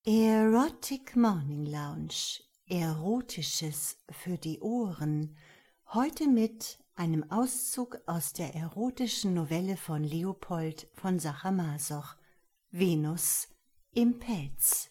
Erotic Morning Lounge, Erotisches für die Ohren, heute mit einem Auszug aus der erotischen Novelle von Leopold von Sacher-Masoch, Venus im Pelz.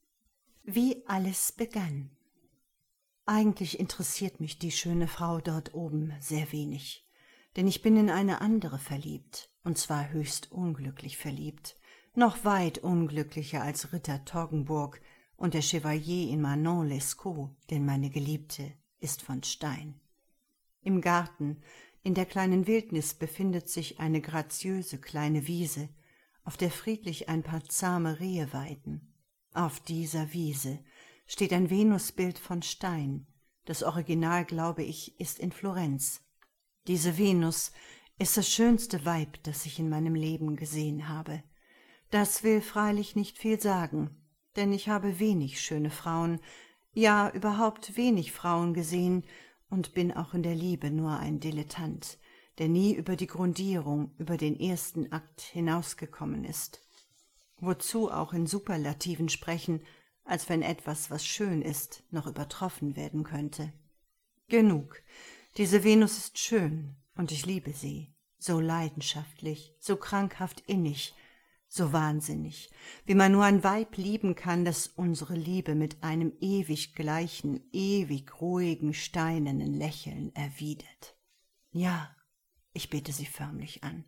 Wie alles begann. Eigentlich interessiert mich die schöne Frau dort oben sehr wenig, denn ich bin in eine andere verliebt, und zwar höchst unglücklich verliebt, noch weit unglücklicher als Ritter Toggenburg und der Chevalier in Manon-Lescaut, denn meine Geliebte ist von Stein. Im Garten, in der kleinen Wildnis, befindet sich eine graziöse kleine Wiese, auf der friedlich ein paar zahme Rehe weiden. Auf dieser Wiese steht ein Venusbild von Stein. Das Original, glaube ich, ist in Florenz. Diese Venus ist das schönste Weib, das ich in meinem Leben gesehen habe. Das will freilich nicht viel sagen, denn ich habe wenig schöne Frauen, ja überhaupt wenig Frauen gesehen und bin auch in der Liebe nur ein Dilettant, der nie über die Grundierung, über den ersten Akt hinausgekommen ist. Wozu auch in Superlativen sprechen, als wenn etwas, was schön ist, noch übertroffen werden könnte. Genug, diese Venus ist schön, und ich liebe sie, so leidenschaftlich, so krankhaft innig, so wahnsinnig, wie man nur ein Weib lieben kann, das unsere Liebe mit einem ewig gleichen, ewig ruhigen, steinernen Lächeln erwidert. Ja, ich bete sie förmlich an.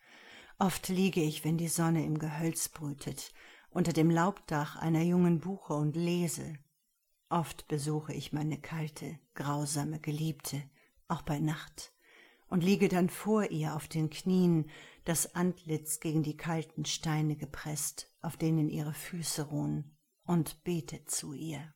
Oft liege ich, wenn die Sonne im Gehölz brütet, unter dem Laubdach einer jungen Buche und lese. Oft besuche ich meine kalte, grausame Geliebte, auch bei Nacht, und liege dann vor ihr auf den Knien, das Antlitz gegen die kalten Steine gepresst, auf denen ihre Füße ruhen, und bete zu ihr.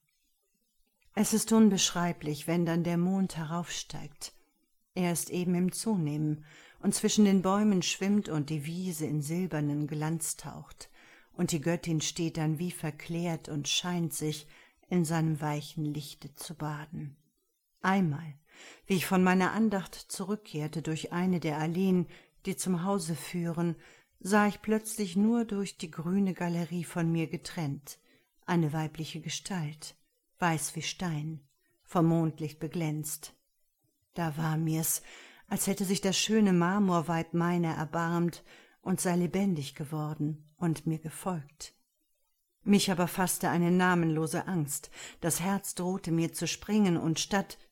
Es ist unbeschreiblich, wenn dann der Mond heraufsteigt. Er ist eben im Zunehmen und zwischen den Bäumen schwimmt und die Wiese in silbernen Glanz taucht, und die Göttin steht dann wie verklärt und scheint sich in seinem weichen Lichte zu baden. Einmal, wie ich von meiner Andacht zurückkehrte durch eine der Alleen, die zum Hause führen, sah ich plötzlich nur durch die grüne Galerie von mir getrennt eine weibliche Gestalt, weiß wie Stein, vom Mondlicht beglänzt. Da war mir's, als hätte sich das schöne Marmorweib meiner erbarmt und sei lebendig geworden und mir gefolgt. Mich aber fasste eine namenlose Angst, das Herz drohte mir zu springen, und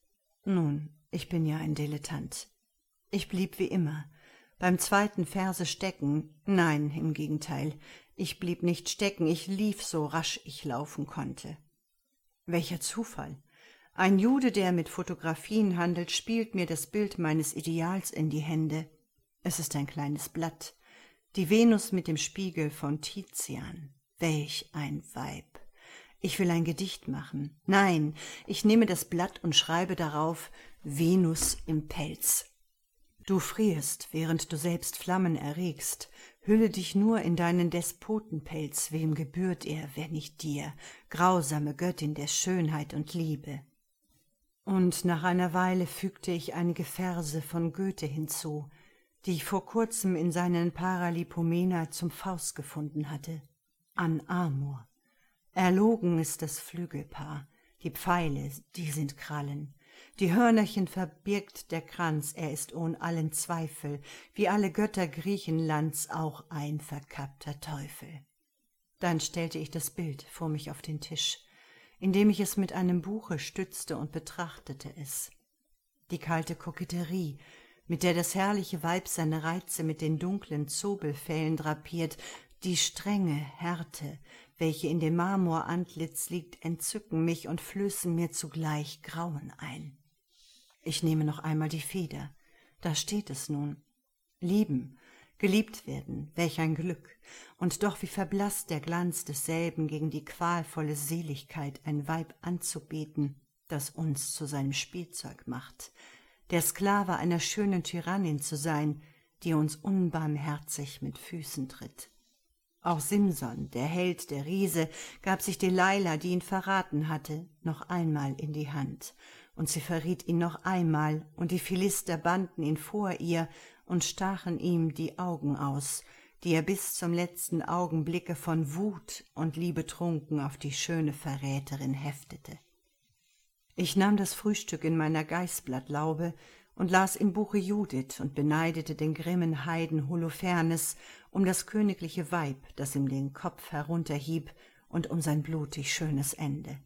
nun, ich bin ja ein Dilettant. Ich blieb wie immer, beim zweiten Verse stecken, nein, im Gegenteil, ich blieb nicht stecken, ich lief so rasch ich laufen konnte. Welcher Zufall! Ein Jude, der mit Fotografien handelt, spielt mir das Bild meines Ideals in die Hände. Es ist ein kleines Blatt, die Venus mit dem Spiegel von Tizian. Welch ein Weib! Ich will ein Gedicht machen. Nein, ich nehme das Blatt und schreibe darauf Venus im Pelz. Du frierst, während du selbst Flammen erregst. Hülle dich nur in deinen Despotenpelz. Wem gebührt er, wenn nicht dir, grausame Göttin der Schönheit und Liebe? Und nach einer Weile fügte ich einige Verse von Goethe hinzu, die ich vor kurzem in seinen Paralipomena zum Faust gefunden hatte. An Amor. Erlogen ist das Flügelpaar, die Pfeile, die sind Krallen. Die Hörnerchen verbirgt der Kranz, er ist ohn allen Zweifel, wie alle Götter Griechenlands, auch ein verkappter Teufel. Dann stellte ich das Bild vor mich auf den Tisch, indem ich es mit einem Buche stützte und betrachtete es. Die kalte Koketterie, mit der das herrliche Weib seine Reize mit den dunklen Zobelfellen drapiert, die strenge Härte, welche in dem Marmorantlitz liegt, entzücken mich und flößen mir zugleich Grauen ein. Ich nehme noch einmal die Feder, da steht es nun. Lieben, geliebt werden, welch ein Glück, und doch wie verblasst der Glanz desselben gegen die qualvolle Seligkeit, ein Weib anzubeten, das uns zu seinem Spielzeug macht, der Sklave einer schönen Tyrannin zu sein, die uns unbarmherzig mit Füßen tritt. Auch Simson, der Held, der Riese, gab sich Delilah, die ihn verraten hatte, noch einmal in die Hand, und sie verriet ihn noch einmal, und die Philister banden ihn vor ihr und stachen ihm die Augen aus, die er bis zum letzten Augenblicke von Wut und Liebe trunken auf die schöne Verräterin heftete. Ich nahm das Frühstück in meiner Geißblattlaube und las im Buche Judith und beneidete den grimmen Heiden Holofernes um das königliche Weib, das ihm den Kopf herunterhieb, und um sein blutig schönes Ende.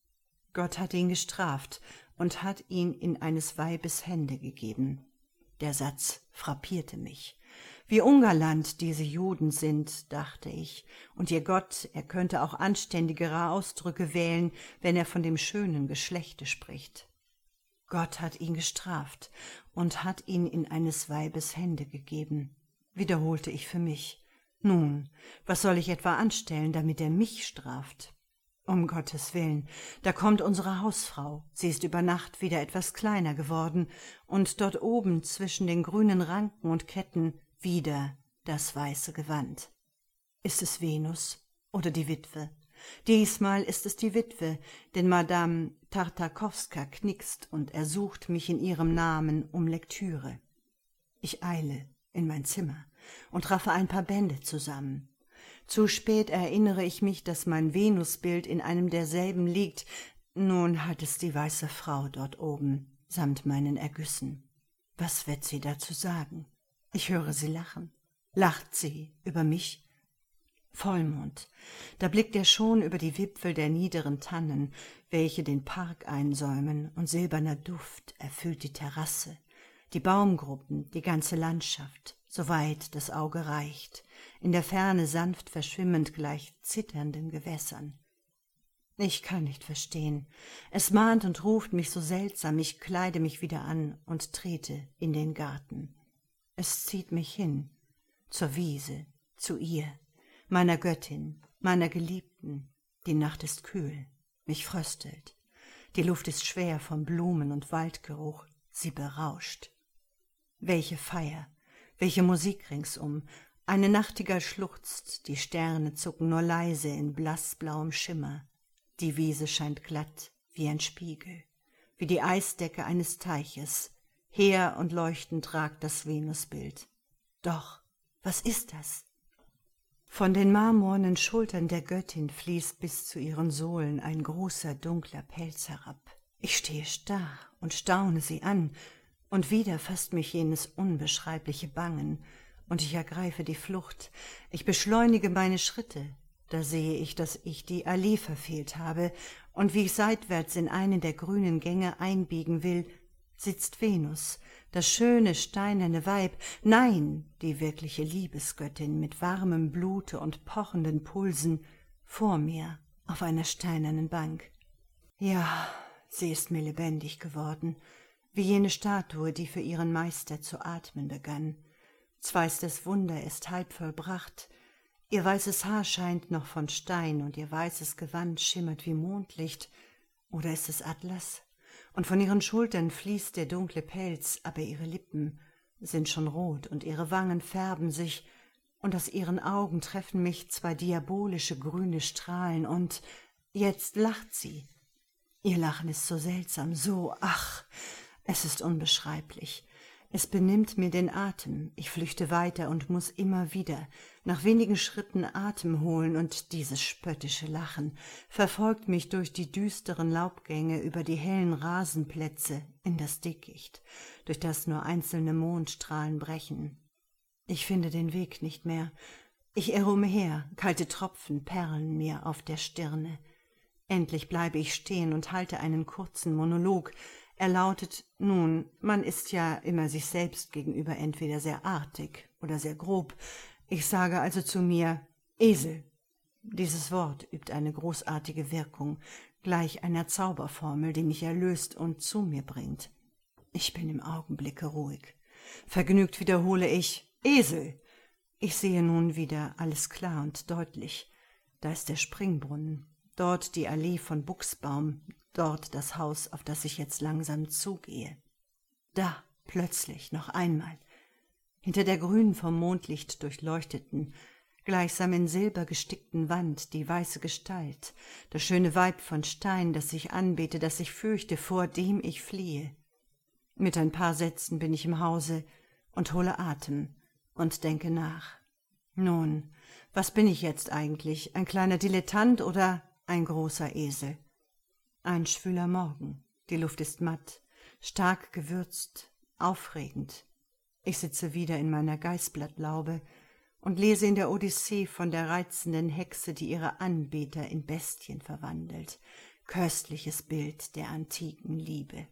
Gott hatte ihn gestraft und hat ihn in eines Weibes Hände gegeben. Der Satz frappierte mich. Wie ungalant diese Juden sind, dachte ich, und ihr Gott, er könnte auch anständigere Ausdrücke wählen, wenn er von dem schönen Geschlechte spricht. Gott hat ihn gestraft und hat ihn in eines Weibes Hände gegeben, wiederholte ich für mich. Nun, was soll ich etwa anstellen, damit er mich straft? Um Gottes Willen, da kommt unsere Hausfrau, sie ist über Nacht wieder etwas kleiner geworden, und dort oben zwischen den grünen Ranken und Ketten wieder das weiße Gewand. Ist es Venus oder die Witwe? Diesmal ist es die Witwe, denn Madame Tartakowska knickst und ersucht mich in ihrem Namen um Lektüre. Ich eile in mein Zimmer und raffe ein paar Bände zusammen. Zu spät erinnere ich mich, dass mein Venusbild in einem derselben liegt. Nun hat es die weiße Frau dort oben, samt meinen Ergüssen. Was wird sie dazu sagen? Ich höre sie lachen. Lacht sie über mich? Vollmond, da blickt er schon über die Wipfel der niederen Tannen, welche den Park einsäumen, und silberner Duft erfüllt die Terrasse, die Baumgruppen, die ganze Landschaft, soweit das Auge reicht, in der Ferne sanft verschwimmend gleich zitternden Gewässern. Ich kann nicht verstehen. Es mahnt und ruft mich so seltsam, ich kleide mich wieder an und trete in den Garten. Es zieht mich hin, zur Wiese, zu ihr, meiner Göttin, meiner Geliebten. Die Nacht ist kühl, mich fröstelt. Die Luft ist schwer vom Blumen- und Waldgeruch, sie berauscht. Welche Feier, welche Musik ringsum, eine Nachtigall schluchzt, die Sterne zucken nur leise in blassblauem Schimmer. Die Wiese scheint glatt wie ein Spiegel, wie die Eisdecke eines Teiches. Heer und leuchtend ragt das Venusbild. Doch, was ist das? Von den marmornen Schultern der Göttin fließt bis zu ihren Sohlen ein großer, dunkler Pelz herab. Ich stehe starr und staune sie an, und wieder fasst mich jenes unbeschreibliche Bangen, und ich ergreife die Flucht. Ich beschleunige meine Schritte. Da sehe ich, dass ich die Allee verfehlt habe, und wie ich seitwärts in einen der grünen Gänge einbiegen will, sitzt Venus, das schöne steinerne Weib, nein, die wirkliche Liebesgöttin mit warmem Blute und pochenden Pulsen, vor mir auf einer steinernen Bank. Ja, sie ist mir lebendig geworden, wie jene Statue, die für ihren Meister zu atmen begann. Zwar ist das Wunder erst halb vollbracht, ihr weißes Haar scheint noch von Stein und ihr weißes Gewand schimmert wie Mondlicht, oder ist es Atlas? Und von ihren Schultern fließt der dunkle Pelz, aber ihre Lippen sind schon rot und ihre Wangen färben sich, und aus ihren Augen treffen mich zwei diabolische grüne Strahlen, und jetzt lacht sie. Ihr Lachen ist so seltsam, so, ach, es ist unbeschreiblich. Es benimmt mir den Atem, ich flüchte weiter und muß immer wieder nach wenigen Schritten Atem holen, und dieses spöttische Lachen verfolgt mich durch die düsteren Laubgänge, über die hellen Rasenplätze in das Dickicht, durch das nur einzelne Mondstrahlen brechen. Ich finde den Weg nicht mehr. Ich irre umher, kalte Tropfen perlen mir auf der Stirne. Endlich bleibe ich stehen und halte einen kurzen Monolog. Er lautet: Nun, man ist ja immer sich selbst gegenüber entweder sehr artig oder sehr grob. Ich sage also zu mir: Esel. Dieses Wort übt eine großartige Wirkung, gleich einer Zauberformel, die mich erlöst und zu mir bringt. Ich bin im Augenblicke ruhig. Vergnügt wiederhole ich: Esel. Ich sehe nun wieder alles klar und deutlich. Da ist der Springbrunnen, dort die Allee von Buchsbaum, dort das Haus, auf das ich jetzt langsam zugehe. Da, plötzlich, noch einmal, hinter der grünen vom Mondlicht durchleuchteten, gleichsam in Silber gestickten Wand, die weiße Gestalt, das schöne Weib von Stein, das ich anbete, das ich fürchte, vor dem ich fliehe. Mit ein paar Sätzen bin ich im Hause und hole Atem und denke nach. Nun, was bin ich jetzt eigentlich, ein kleiner Dilettant oder ein großer Esel? Ein schwüler Morgen, die Luft ist matt, stark gewürzt, aufregend. Ich sitze wieder in meiner Geißblattlaube und lese in der Odyssee von der reizenden Hexe, die ihre Anbeter in Bestien verwandelt. Köstliches Bild der antiken Liebe.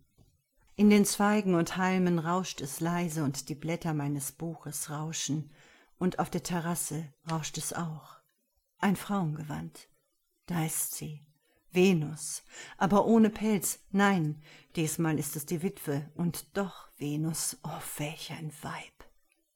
In den Zweigen und Halmen rauscht es leise und die Blätter meines Buches rauschen, und auf der Terrasse rauscht es auch. Ein Frauengewand. Da ist sie, Venus, aber ohne Pelz. Nein, diesmal ist es die Witwe, und doch Venus, oh, welch ein Weib!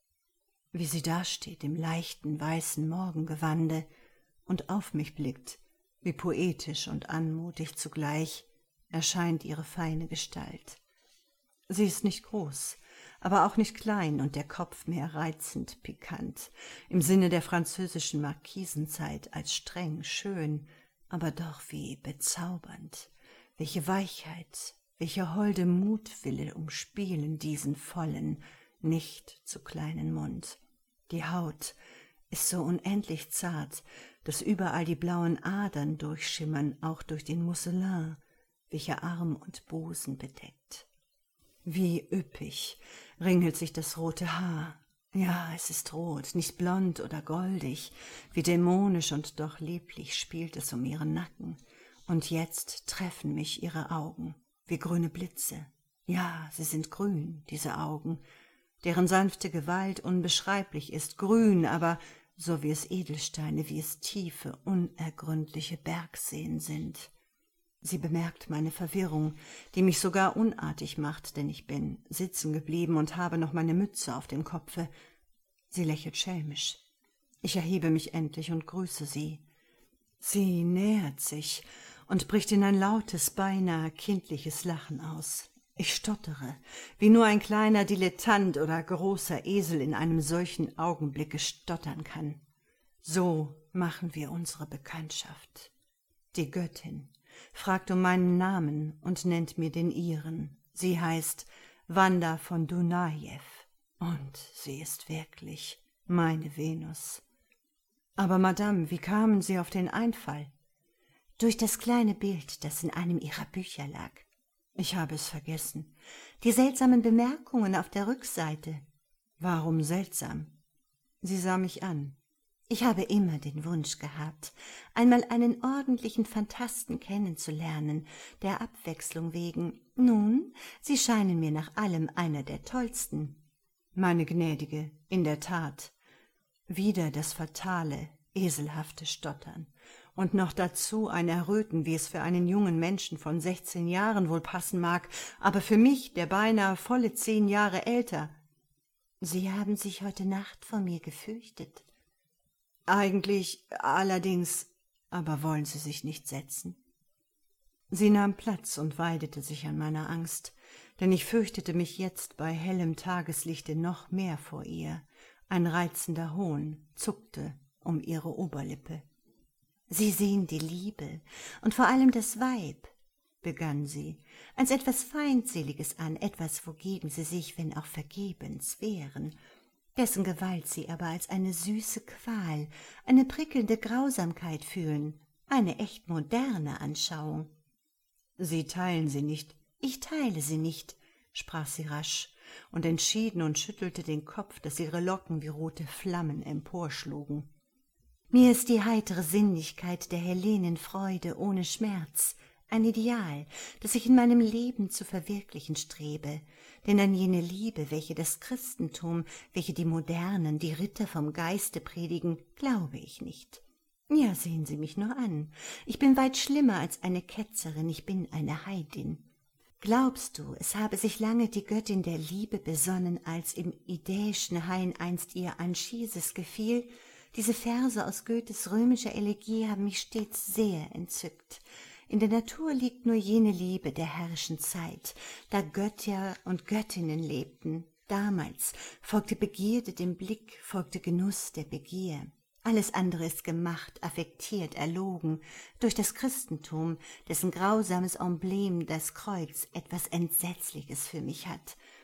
Wie sie dasteht im leichten, weißen Morgengewande und auf mich blickt, wie poetisch und anmutig zugleich erscheint ihre feine Gestalt. Sie ist nicht groß, aber auch nicht klein und der Kopf mehr reizend pikant, im Sinne der französischen Marquisenzeit als streng, schön, aber doch wie bezaubernd. Welche Weichheit, welche holde Mutwille umspielen diesen vollen, nicht zu kleinen Mund. Die Haut ist so unendlich zart, dass überall die blauen Adern durchschimmern, auch durch den Musselin, welcher Arm und Busen bedeckt. Wie üppig ringelt sich das rote Haar. Ja, es ist rot, nicht blond oder goldig, wie dämonisch und doch lieblich spielt es um ihren Nacken. Und jetzt treffen mich ihre Augen, wie grüne Blitze. Ja, sie sind grün, diese Augen, deren sanfte Gewalt unbeschreiblich ist, grün, aber so wie es Edelsteine, wie es tiefe, unergründliche Bergseen sind. Sie bemerkt meine Verwirrung, die mich sogar unartig macht, denn ich bin sitzen geblieben und habe noch meine Mütze auf dem Kopfe. Sie lächelt schelmisch. Ich erhebe mich endlich und grüße sie. Sie nähert sich und bricht in ein lautes, beinahe kindliches Lachen aus. Ich stottere, wie nur ein kleiner Dilettant oder großer Esel in einem solchen Augenblicke stottern kann. So machen wir unsere Bekanntschaft. Die Göttin fragt um meinen Namen und nennt mir den ihren. Sie heißt Wanda von Dunajew, und sie ist wirklich meine Venus. Aber Madame, wie kamen Sie auf den Einfall? Durch das kleine Bild, das in einem Ihrer Bücher lag. Ich habe es vergessen. Die seltsamen Bemerkungen auf der Rückseite. Warum seltsam? Sie sah mich an. Ich habe immer den Wunsch gehabt, einmal einen ordentlichen Phantasten kennenzulernen, der Abwechslung wegen. Nun, Sie scheinen mir nach allem einer der tollsten. Meine Gnädige, in der Tat. Wieder das fatale, eselhafte Stottern. Und noch dazu ein Erröten, wie es für einen jungen Menschen von 16 Jahren wohl passen mag, aber für mich, der beinahe volle 10 Jahre älter. Sie haben sich heute Nacht vor mir gefürchtet. Eigentlich, allerdings, aber wollen Sie sich nicht setzen? Sie nahm Platz und weidete sich an meiner Angst, denn ich fürchtete mich jetzt bei hellem Tageslichte noch mehr vor ihr. Ein reizender Hohn zuckte um ihre Oberlippe. »Sie sehen die Liebe und vor allem das Weib«, begann sie, »als etwas Feindseliges an, etwas, wogegen Sie sich, wenn auch vergebens, wehren, dessen Gewalt Sie aber als eine süße Qual, eine prickelnde Grausamkeit fühlen, eine echt moderne Anschauung.« »Sie teilen sie nicht.« »Ich teile sie nicht«, sprach sie rasch und entschieden und schüttelte den Kopf, daß ihre Locken wie rote Flammen emporschlugen. »Mir ist die heitere Sinnlichkeit der Hellenenfreude ohne Schmerz ein Ideal, das ich in meinem Leben zu verwirklichen strebe, denn an jene Liebe, welche das Christentum, welche die Modernen, die Ritter vom Geiste predigen, glaube ich nicht. Ja, sehen Sie mich nur an. Ich bin weit schlimmer als eine Ketzerin, ich bin eine Heidin. Glaubst du, es habe sich lange die Göttin der Liebe besonnen, als im idäischen Hain einst ihr Anchises gefiel? Diese Verse aus Goethes römischer Elegie haben mich stets sehr entzückt. In der Natur liegt nur jene Liebe der herrischen Zeit, da Götter und Göttinnen lebten. Damals folgte Begierde dem Blick, folgte Genuss der Begier. Alles andere ist gemacht, affektiert, erlogen, durch das Christentum, dessen grausames Emblem, das Kreuz, etwas Entsetzliches für mich hat.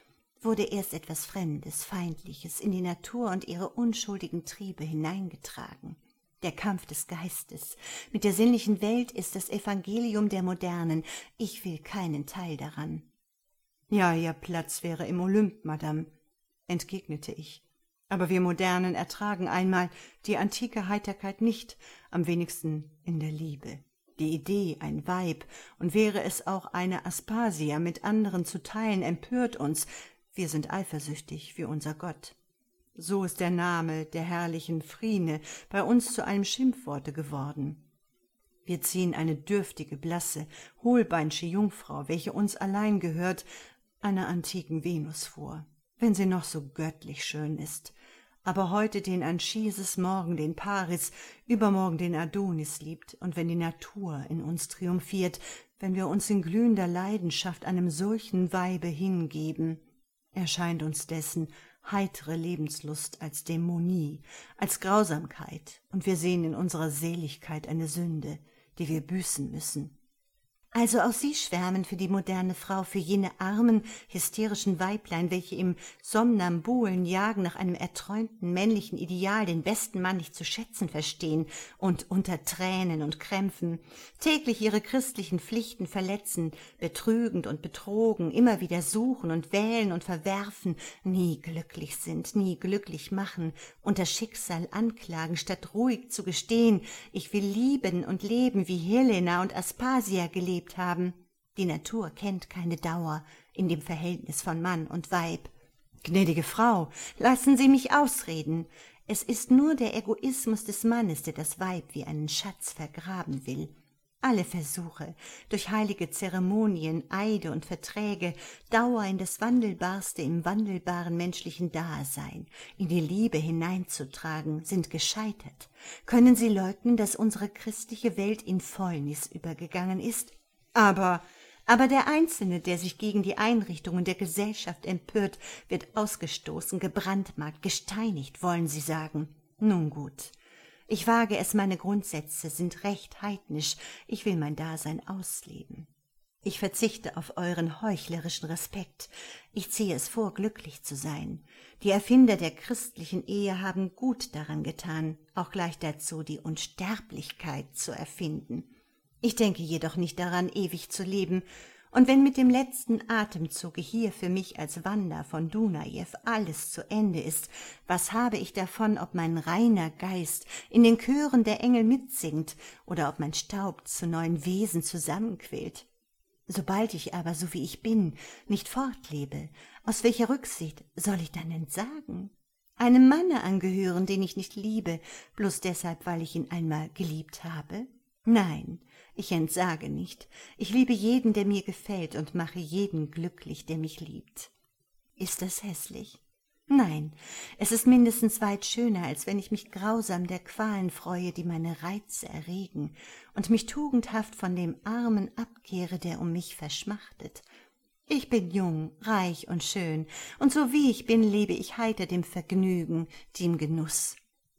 wurde erst etwas Fremdes, Feindliches in die Natur und ihre unschuldigen Triebe hineingetragen. Der Kampf des Geistes mit der sinnlichen Welt ist das Evangelium der Modernen. Ich will keinen Teil daran. »Ja, Ihr Platz wäre im Olymp, Madame«, entgegnete ich. »Aber wir Modernen ertragen einmal die antike Heiterkeit nicht, am wenigsten in der Liebe. Die Idee, ein Weib, und wäre es auch eine Aspasia, mit anderen zu teilen, empört uns. Wir sind eifersüchtig wie unser Gott. So ist der Name der herrlichen Phryne bei uns zu einem Schimpfworte geworden. Wir ziehen eine dürftige, blasse, hohlbeinsche Jungfrau, welche uns allein gehört, einer antiken Venus vor, wenn sie noch so göttlich schön ist, aber heute den Anchises, morgen den Paris, übermorgen den Adonis liebt, und wenn die Natur in uns triumphiert, wenn wir uns in glühender Leidenschaft einem solchen Weibe hingeben, erscheint uns dessen heitere Lebenslust als Dämonie, als Grausamkeit, und wir sehen in unserer Seligkeit eine Sünde, die wir büßen müssen. Also auch Sie schwärmen für die moderne Frau, für jene armen, hysterischen Weiblein, welche im somnambulen Jagen nach einem erträumten männlichen Ideal den besten Mann nicht zu schätzen verstehen und unter Tränen und Krämpfen täglich ihre christlichen Pflichten verletzen, betrügend und betrogen, immer wieder suchen und wählen und verwerfen, nie glücklich sind, nie glücklich machen, und das Schicksal anklagen, statt ruhig zu gestehen, ich will lieben und leben, wie Helena und Aspasia gelebt haben. Die Natur kennt keine Dauer in dem Verhältnis von Mann und Weib. Gnädige Frau, lassen Sie mich ausreden. Es ist nur der Egoismus des Mannes, der das Weib wie einen Schatz vergraben will. Alle Versuche, durch heilige Zeremonien, Eide und Verträge, Dauer in das Wandelbarste im wandelbaren menschlichen Dasein, in die Liebe hineinzutragen, sind gescheitert. Können Sie leugnen, dass unsere christliche Welt in Fäulnis übergegangen ist? Aber der Einzelne, der sich gegen die Einrichtungen der Gesellschaft empört, wird ausgestoßen, gebrandmarkt, gesteinigt, wollen Sie sagen. Nun gut, ich wage es, meine Grundsätze sind recht heidnisch, ich will mein Dasein ausleben. Ich verzichte auf euren heuchlerischen Respekt, ich ziehe es vor, glücklich zu sein. Die Erfinder der christlichen Ehe haben gut daran getan, auch gleich dazu die Unsterblichkeit zu erfinden. Ich denke jedoch nicht daran, ewig zu leben, und wenn mit dem letzten Atemzuge hier für mich als Wanda von Dunajew alles zu Ende ist, was habe ich davon, ob mein reiner Geist in den Chören der Engel mitsingt oder ob mein Staub zu neuen Wesen zusammenquillt? Sobald ich aber, so wie ich bin, nicht fortlebe, aus welcher Rücksicht soll ich dann entsagen? Einem Manne angehören, den ich nicht liebe, bloß deshalb, weil ich ihn einmal geliebt habe? Nein, ich entsage nicht. Ich liebe jeden, der mir gefällt, und mache jeden glücklich, der mich liebt. Ist das hässlich? Nein, es ist mindestens weit schöner, als wenn ich mich grausam der Qualen freue, die meine Reize erregen, und mich tugendhaft von dem Armen abkehre, der um mich verschmachtet. Ich bin jung, reich und schön, und so wie ich bin, lebe ich heiter dem Vergnügen, dem Genuss.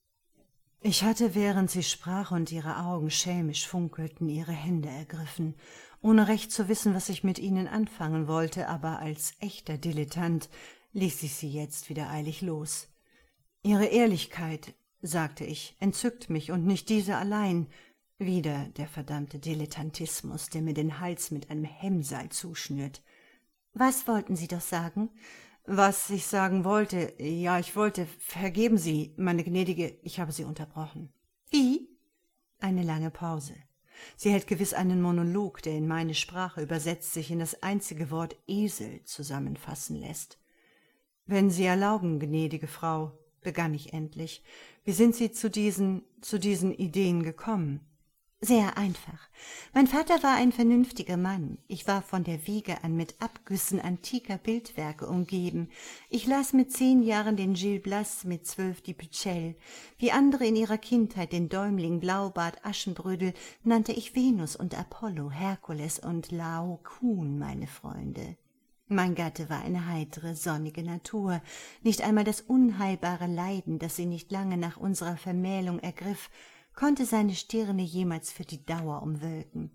Ich hatte, während sie sprach und ihre Augen schelmisch funkelten, ihre Hände ergriffen, ohne recht zu wissen, was ich mit ihnen anfangen wollte, aber als echter Dilettant ließ ich sie jetzt wieder eilig los. »Ihre Ehrlichkeit«, sagte ich, »entzückt mich, und nicht diese allein. Wieder der verdammte Dilettantismus, der mir den Hals mit einem Hemmseil zuschnürt.« »Was wollten Sie doch sagen?« »Was ich sagen wollte, ja, ich wollte, vergeben Sie, meine Gnädige, ich habe Sie unterbrochen.« »Wie?« Eine lange Pause. Sie hält gewiss einen Monolog, der in meine Sprache übersetzt sich in das einzige Wort Esel zusammenfassen lässt. »Wenn Sie erlauben, gnädige Frau«, begann ich endlich, »wie sind Sie zu diesen Ideen gekommen?« »Sehr einfach. Mein Vater war ein vernünftiger Mann. Ich war von der Wiege an mit Abgüssen antiker Bildwerke umgeben. Ich las mit 10 Jahren den Gil Blas, mit 12 die Pichel. Wie andere in ihrer Kindheit den Däumling, Blaubart, Aschenbrödel, nannte ich Venus und Apollo, Herkules und Laokoon meine Freunde. Mein Gatte war eine heitere, sonnige Natur. Nicht einmal das unheilbare Leiden, das sie nicht lange nach unserer Vermählung ergriff, konnte seine Stirne jemals für die Dauer umwölken.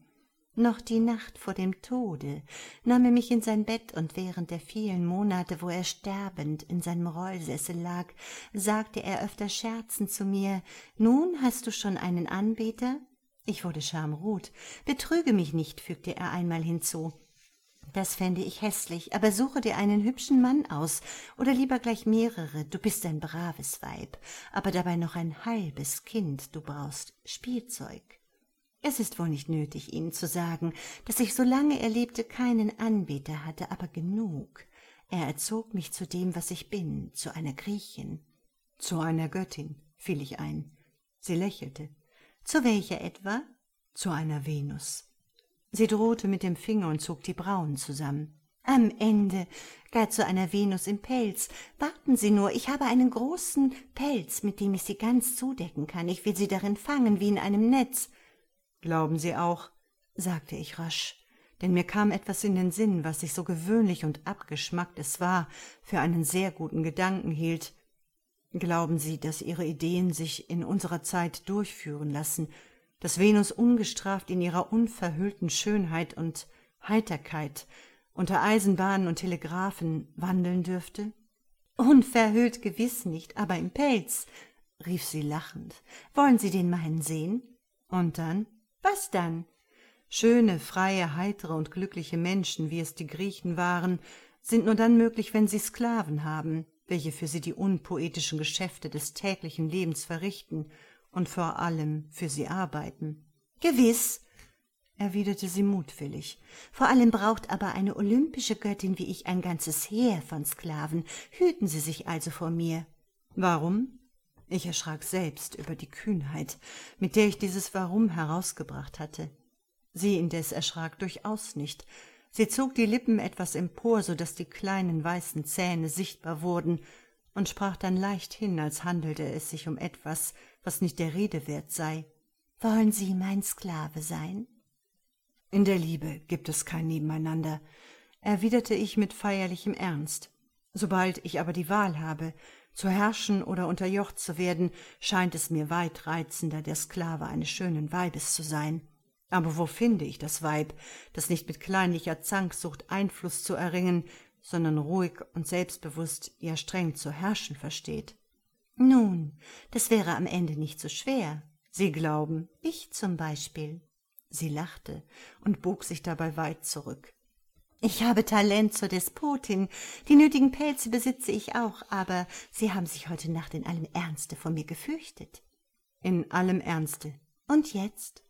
Noch die Nacht vor dem Tode nahm er mich in sein Bett, und während der vielen Monate, wo er sterbend in seinem Rollsessel lag, sagte er öfter scherzend zu mir: »Nun hast du schon einen Anbeter?« Ich wurde schamrot. »Betrüge mich nicht«, fügte er einmal hinzu. »Das fände ich hässlich, aber suche dir einen hübschen Mann aus, oder lieber gleich mehrere. Du bist ein braves Weib, aber dabei noch ein halbes Kind. Du brauchst Spielzeug.« Es ist wohl nicht nötig, Ihnen zu sagen, dass ich, solange er lebte, keinen Anbeter hatte, aber genug. Er erzog mich zu dem, was ich bin, zu einer Griechin. »Zu einer Göttin«, fiel ich ein. Sie lächelte. »Zu welcher etwa?« »Zu einer Venus.« Sie drohte mit dem Finger und zog die Brauen zusammen. »Am Ende gar zu einer Venus im Pelz. Warten Sie nur, ich habe einen großen Pelz, mit dem ich Sie ganz zudecken kann. Ich will Sie darin fangen, wie in einem Netz.« »Glauben Sie auch«, sagte ich rasch, denn mir kam etwas in den Sinn, was ich so gewöhnlich und abgeschmackt es war, für einen sehr guten Gedanken hielt. »Glauben Sie, dass Ihre Ideen sich in unserer Zeit durchführen lassen, dass Venus ungestraft in ihrer unverhüllten Schönheit und Heiterkeit unter Eisenbahnen und Telegraphen wandeln dürfte?« »Unverhüllt gewiss nicht, aber im Pelz«, rief sie lachend. »Wollen Sie den meinen sehen?« »Und dann?« »Was dann?« »Schöne, freie, heitere und glückliche Menschen, wie es die Griechen waren, sind nur dann möglich, wenn sie Sklaven haben, welche für sie die unpoetischen Geschäfte des täglichen Lebens verrichten und vor allem für sie arbeiten.« »Gewiss«, erwiderte sie mutwillig. »Vor allem braucht aber eine olympische Göttin wie ich ein ganzes Heer von Sklaven. Hüten Sie sich also vor mir.« »Warum?« Ich erschrak selbst über die Kühnheit, mit der ich dieses Warum herausgebracht hatte. Sie indes erschrak durchaus nicht. Sie zog die Lippen etwas empor, so daß die kleinen weißen Zähne sichtbar wurden, und sprach dann leichthin, als handelte es sich um etwas, was nicht der Rede wert sei. »Wollen Sie mein Sklave sein?« »In der Liebe gibt es kein Nebeneinander«, erwiderte ich mit feierlichem Ernst. »Sobald ich aber die Wahl habe, zu herrschen oder unterjocht zu werden, scheint es mir weit reizender, der Sklave eines schönen Weibes zu sein. Aber wo finde ich das Weib, das nicht mit kleinlicher Zanksucht Einfluss zu erringen, sondern ruhig und selbstbewusst, ja streng zu herrschen versteht?« »Nun, das wäre am Ende nicht so schwer. Sie glauben, ich zum Beispiel.« Sie lachte und bog sich dabei weit zurück. »Ich habe Talent zur Despotin, die nötigen Pelze besitze ich auch, aber Sie haben sich heute Nacht in allem Ernste vor mir gefürchtet.« »In allem Ernste. Und jetzt?«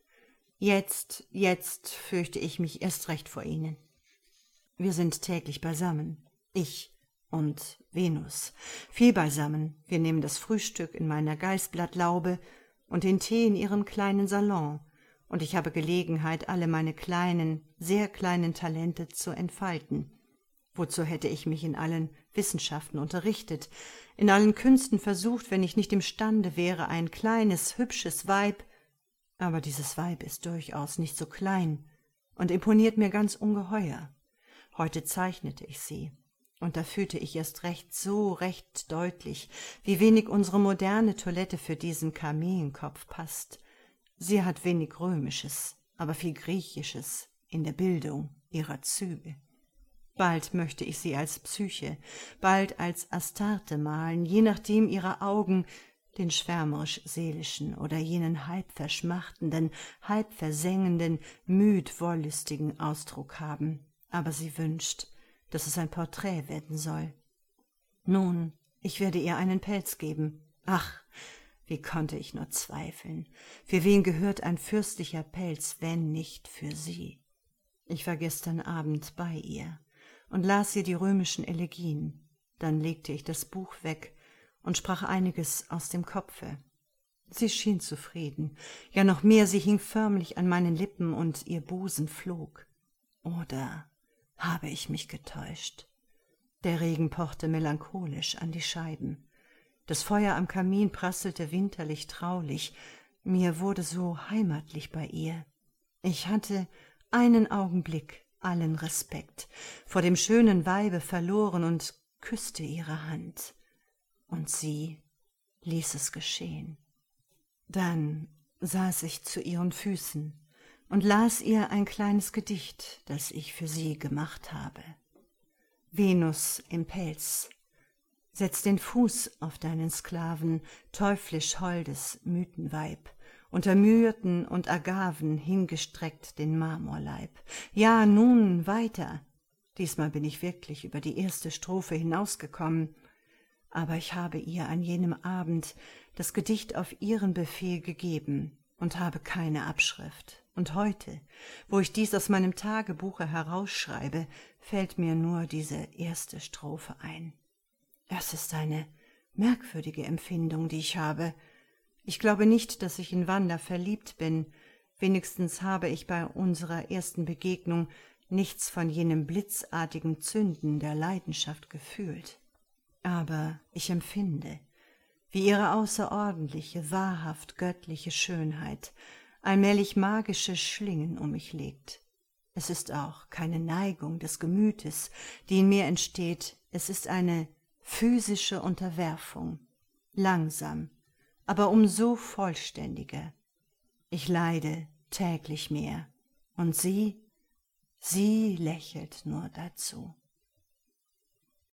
»Jetzt fürchte ich mich erst recht vor Ihnen. Wir sind täglich beisammen, ich und Venus, viel beisammen. Wir nehmen das Frühstück in meiner Geißblattlaube und den Tee in ihrem kleinen Salon, und ich habe Gelegenheit, alle meine kleinen, sehr kleinen Talente zu entfalten. Wozu hätte ich mich in allen Wissenschaften unterrichtet, in allen Künsten versucht, wenn ich nicht imstande wäre, ein kleines, hübsches Weib, aber dieses Weib ist durchaus nicht so klein und imponiert mir ganz ungeheuer. Heute zeichnete ich sie, und da fühlte ich erst recht deutlich, wie wenig unsere moderne Toilette für diesen Kameenkopf passt. Sie hat wenig Römisches, aber viel Griechisches in der Bildung ihrer Züge. Bald möchte ich sie als Psyche, bald als Astarte malen, je nachdem ihre Augen den schwärmerisch-seelischen oder jenen halb verschmachtenden, halb versengenden, müd wollüstigen Ausdruck haben. Aber sie wünscht, dass es ein Porträt werden soll. Nun, ich werde ihr einen Pelz geben. Ach, wie konnte ich nur zweifeln? Für wen gehört ein fürstlicher Pelz, wenn nicht für sie? Ich war gestern Abend bei ihr und las ihr die römischen Elegien. Dann legte ich das Buch weg und sprach einiges aus dem Kopfe. Sie schien zufrieden, ja noch mehr, sie hing förmlich an meinen Lippen und ihr Busen flog. Oder habe ich mich getäuscht? Der Regen pochte melancholisch an die Scheiben. Das Feuer am Kamin prasselte winterlich traulich. Mir wurde so heimatlich bei ihr. Ich hatte einen Augenblick allen Respekt vor dem schönen Weibe verloren und küßte ihre Hand. Und sie ließ es geschehen. Dann saß ich zu ihren Füßen, und las ihr ein kleines Gedicht, das ich für sie gemacht habe. Venus im Pelz, setz den Fuß auf deinen Sklaven, teuflisch holdes Mythenweib, unter Myrten und Agaven hingestreckt den Marmorleib. Ja, nun weiter. Diesmal bin ich wirklich über die erste Strophe hinausgekommen, aber ich habe ihr an jenem Abend das Gedicht auf ihren Befehl gegeben und habe keine Abschrift. Und heute, wo ich dies aus meinem Tagebuche herausschreibe, fällt mir nur diese erste Strophe ein. Es ist eine merkwürdige Empfindung, die ich habe. Ich glaube nicht, dass ich in Wanda verliebt bin. Wenigstens habe ich bei unserer ersten Begegnung nichts von jenem blitzartigen Zünden der Leidenschaft gefühlt. Aber ich empfinde, wie ihre außerordentliche, wahrhaft göttliche Schönheit allmählich magische Schlingen um mich legt. Es ist auch keine Neigung des Gemütes, die in mir entsteht, es ist eine physische Unterwerfung, langsam, aber umso vollständiger. Ich leide täglich mehr, und sie lächelt nur dazu.